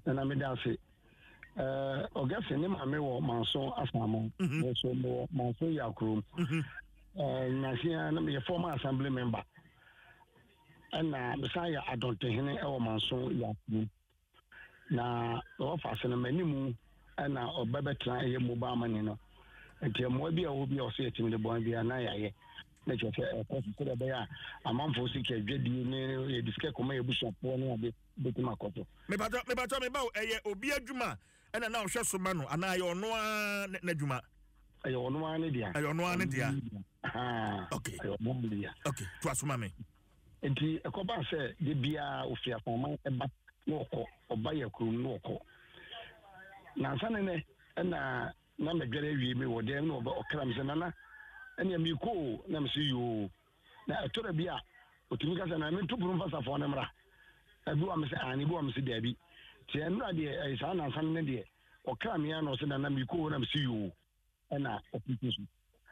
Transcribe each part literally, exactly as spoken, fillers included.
na me da se eh August ni ma me wo manso asamo so mo manso yakro eh na sia na me former assembly member ana mesaya adontehene e wo manso yakro na o fa se na manimu ana obabetra ye mobile money no enti mo bia wo bia o se etimi de bon bia na yaye na chofe e kosi ko be ya amanfo sika dwedi ne ye diske koma ye bushapo ne ade betima koto me bato me bato me ba eye obi adwuma ena na ohwe so ma no ana ye ono a na adwuma aye ono a ne dia aye ono a ne dia ah okay aye ono dia okay to asoma me enti ekoba se de bia ofia fama eba no ko oba ya krum no ko na nsane ne na na medwere wie me wo dem no oba okram se nana ene mi ko na msi yo na etora bia otimi ka se na me tupuru mfasa fo na mra ebi wa mse ani bi wa mse dabi ti enura de e sa na nsane ne de okram ya no se na na mi ko na msi yo ena opikisu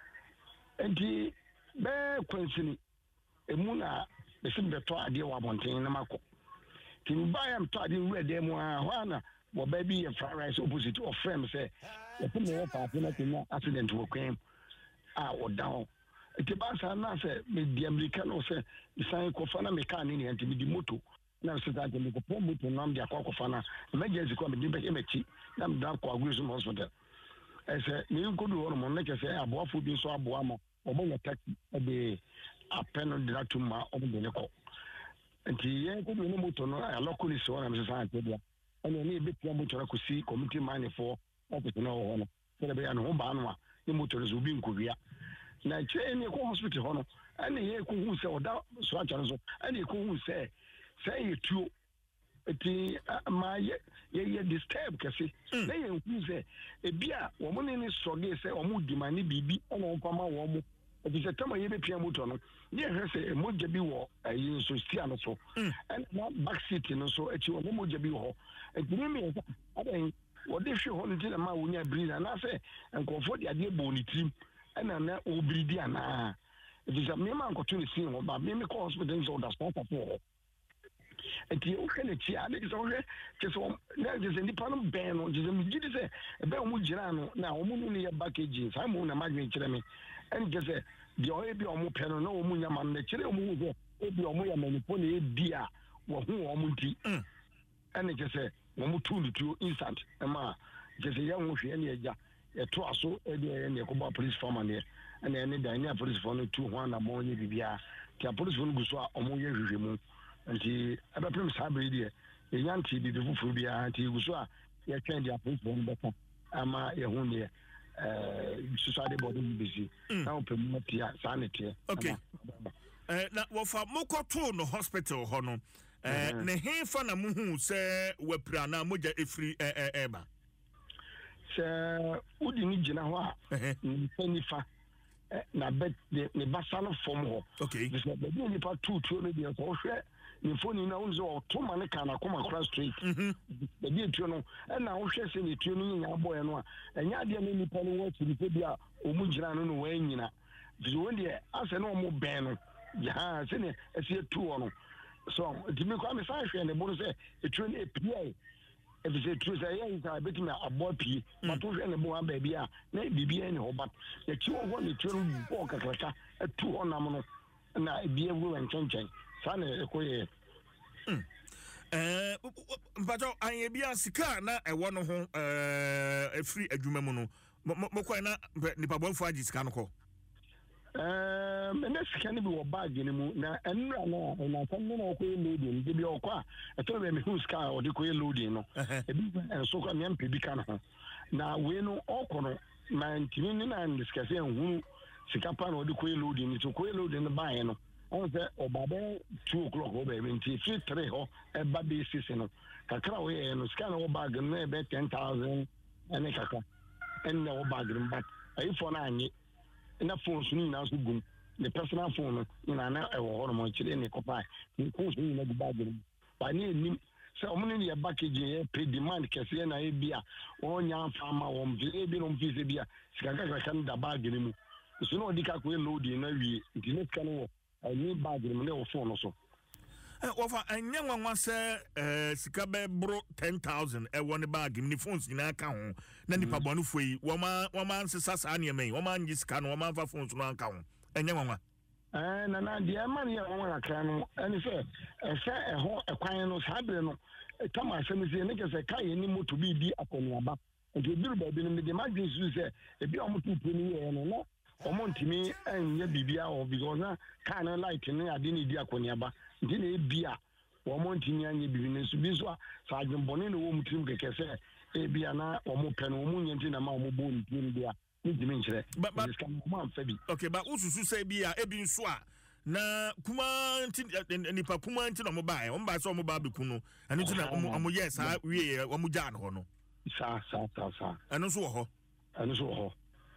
enti be kwensini emu na besim beto ade wa bonten na mako tin bayam to ade we de mu a hwana wo baby e fried rice opposite of frame say e put me pa na tinya accident wo kwem a wo down eti ba sa na say me di america no say isan ko fa na me ka ni enti me di moto na so that me ko pon moto na me di akwa ko fa na emergency ko me di be emechi na me da ko agruso hospital e say me nko do no na ke say aboafo bi so aboa ma obo ya taxi e de apeno de to ma obo de ko enti ye ko do no moto no aloko ni so na me sa ante dia ene ni be pia moto ko si committee man for office no ho no se be ya no ba no a ni moto zo bi nkowia na che ni ko hospital ho no ene ye ko hu se oda so acha so ene ko hu se se ye tuo eti ma ye ye disturb kasi na ye hu se e bia wo mo ni so ge se o mo di mani bibi ona o pama wo mo eti se tama ye be pia moto no ye hwe se mo je bi wo ayi so stia no so and na back seat no so eti wo mo je bi wo eti ni me adan wo de hwe ho no ti na ma wo nya breathe na se enkofo de ade bo ni trim ana na o breathe ana eti se me ma nkoto ni sin ho ba me me ko hospital so da sponsor for eti o kene ti ade so hwe ke so na je se ni pa no ben no je se mi gidi se be o mu gira no na o mu ni ya package sa mu na ma gbe kire me en je se di o e bi o mu pe no na o mu nya ma na kire o mu hu e bi o mu ya manipo na e bi a wo hu o mu nti en je se wo mu tu tu instant e ma je se ya mu hwe ne eja e to aso e de ne ko ba police form ne en ne da ne police form tu ho na mo nye bibia ti police form guso a o mu ye hwehwe mu nti aba prim sabre die e yanti bibi fufuru bia nti guso a ye twen dia police form beta ama ye hu ne eh society body busy na o pem matia sanity okay eh na wo fa mokoto no hospital ho no eh ne hefa na muhu se wapira na moja efri eh eh eba se udi ni gina ho a nifa na bet ne basalo form ho okay this be ni pa two two no dia so hwe ni phone na unzo o to man ka na koma cross street mhm be dia tuo no e na wo hwe se ni tuo no nya boy no a enya de na nipa no wo tiri pe bia o mu gina no no wa nyina bi wo de ase na o mu ben no ya se ne e se tuo no so di me kwa me sa hwe ne bo se e tuo ni e pia if it's true say yes I bet me about p but to hwe ne bo amba bia na bibia ni ho but e ti wo ho ne tuo no bo kakaka e tu ho nam no na bia wo enchenchen sa na e koye eh mpacho anye bia sika na e wo no ho eh efri adwuma mu no mokwa na nipa bonfo agi sika no ko eh me na sika ni bi wo bag ni mu na enra na na kan na ko loading de bi okwa e to be me hu sika o de ko loading no e bi so ko me mpe bi kan ho na we no okono na ntimi ni na discuss en hu sika pa na o de ko loading ni to ko loading no ba no on say obabe two o'clock o be twenty three ho e ba be six no kakra we no sika na o bag no e be ten thousand ene kaka en na o bag no but ayi for na anyi na phone sunu na so gum the personal phone na na e wo ho mo chire ne kopa ni phone sunu na bag no ba ni nim se o mo ni ya package e pre demand kese na e bia o nya afa ma wo mfi bi no mfi se bia sika kaka kan da bag ni mu so no di ka ko load na wi di ne kan wo ni bag ni ne wo phone so Ofa anya nwanwa se eh sika be bro ten thousand e won bag ni phones nyina ka ho na nipa bonu foi wo ma wo ma nsesa sa ne men wo ma nyi sika no wo ma fa phones no anka ho anya nwanwa eh na na dia man ya won akra no eni se e se e ho e kwan no sabre no kama asem se ne ke se kai ni moto bi bi akoniaba nti biru ba bi no me de magin su se e bi o moto pu ni ye no na o mo ntimi enya bibia o because na car na light ni ade ni di akoniaba nti na e bia o mo ntimi anya bibi ne su bi so sa adwembone no wo mutrim keke se e bia na o mo pe no mo nyanti na ma o mo bo ntimi bia nitimi nkyere okay but ususu say bia e bi nso a na kuma nipa kuma nti no mo bae o mba so mo ba beku no anu nti na mo yes ha wie o mo ja no ho no sa sa sa sa anu so ho anu so ho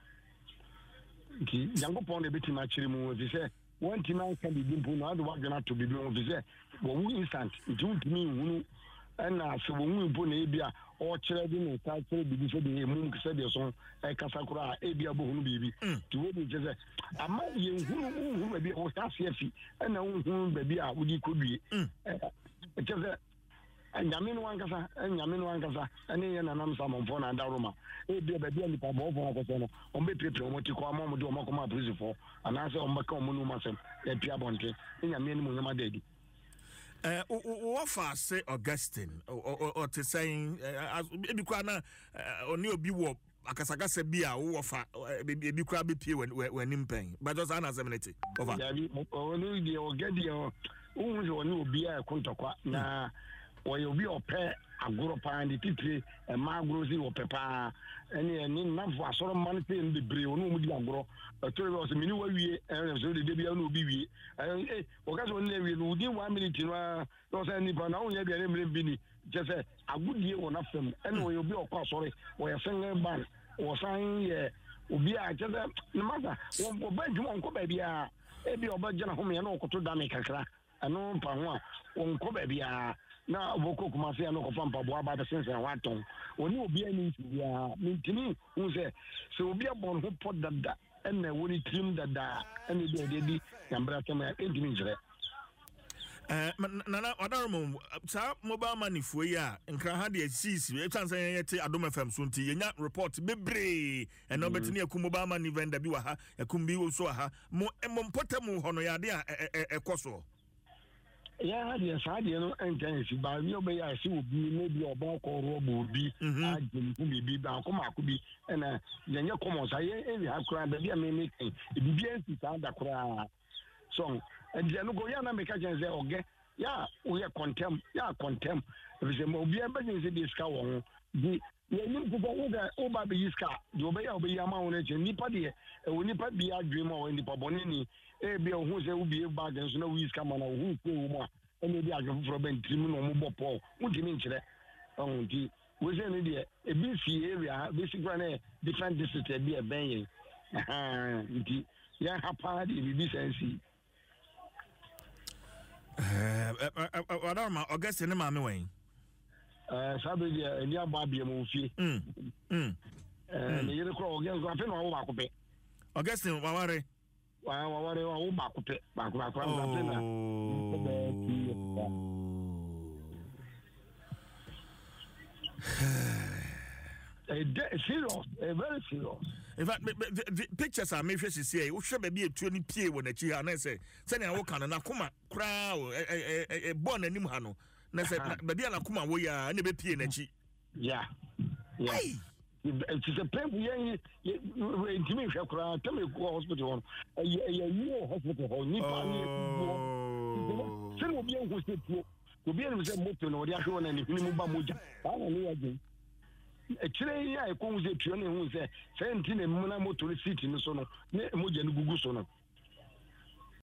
ki yango pon de beti ma chiri mu fi se won ti man kan bi mpu no ado wa gana to bi bi mu fi se wo wu instant nti ntimi hunu na so wo wu mpu na e bia o kire bi no ta kire bi so de mu se de so e kasa kura e bia bo hunu bibi ti wo bi je se ama ye hunu hunu bi o ta se fi na hunu ba bi a wo di kodue e je se nyame no wankasa nyame no wankasa ene ye na nam samomfo na daroma e bia ba bia ni pa bo fo akoso no o be pepe o moti ko ama mo de o makoma police fo ana se o mbaka o mu no masem e pia bonte nyame ni mo nyama dadi eh o offer say Augustine o to saying e bi kwa na oni obi wo akasakasa bi a wo offer e bi kwa be pie wani mpen but just an assemblity over ya bi o no di o gadi o o zo ni obi a kontokwa na oye obi ope agoro pa ndi titire e ma agoro si ope pa ene ni nafo asoro man pe mbebre onu mu di agoro to be o se mini wa wie e so de bia no obi wie eh o ka so ni wie no di one minute no no se ni pa na onye bia ni bi ni je se agudie wo na fam ene oye obi okọ asore o ye sen ban o san ye obi a je se ni maza o ba djuma nko ba bia e bi oba je na ho me na okoto da me kakra ano mpa ho a onko ba bia na boko kuma se no ko pampa bo aba sense na waton oni obi ani bia mintini unse se obi abon ho pod dada ena woni trim dada ene de de di yambra kema entimi njere eh nana odaromo sa mobile money fo yi a nkra ha de six e chance yete Adom F M so nti yenya report bebre eno betini akum mobile money vendor bi wa ha akum bi wo so ha mo mo mpotemu ho no ya de a ekoso ya ha de sa de no enkan si ba mi obe ya si obi ne bi oba ko robo obi agem ku bi ba ko ma ko bi na yenye komo sa ye e ha kura ba bi me me kan e bi bi ensi sa da kura so e de no go ya na me ka jen ze oge ya o ye contem ya contem e se mo bi e ba jen se de ska wo di ye nim ku go ga o ba be iska di obe ya obe ya ma won e je nipa de e woni pa bi adwem o nipa boni ni e bi o hu se u bi e bag nso na wi iska ma na hu ko wo a ene bi adwo fro ben trim no mo bopo udimi nkire on di we se ne de e bi fi area basically na different district e bi e ben ye ah di ya hapa di bi sense eh Adarma August ne ma me wen eh sabe dia ni aba bia mo fi mm mm eh ne yere ko August ko afi no wo ba ko pe August wa ware wa wa ware wo ba ko pe ba ko ba ko afi na a serious, a very serious. In fact, the pictures are made. She say, "We should be a twenty P when the chia." And I say, "Send a walk on and akuma crowd a born and nimhano." And I said, "But the akuma we are never P and chi." Yeah, yeah. It is a pain. We intimate crowd. Tell me, go hospital. A year hospital. Nipa. Send me who said to be able to say, "Moto no, they are showing any minimum muja." I don't know again. Actually, I come with a train who say, "Seventeen and Mona motor city no sono, ne moja no gugu sono."